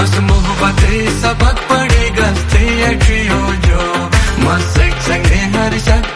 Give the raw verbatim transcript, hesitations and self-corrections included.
मस्त मोहब्बत सबक पड़ेगा, stay at Rio जो मस्त संगे हर शक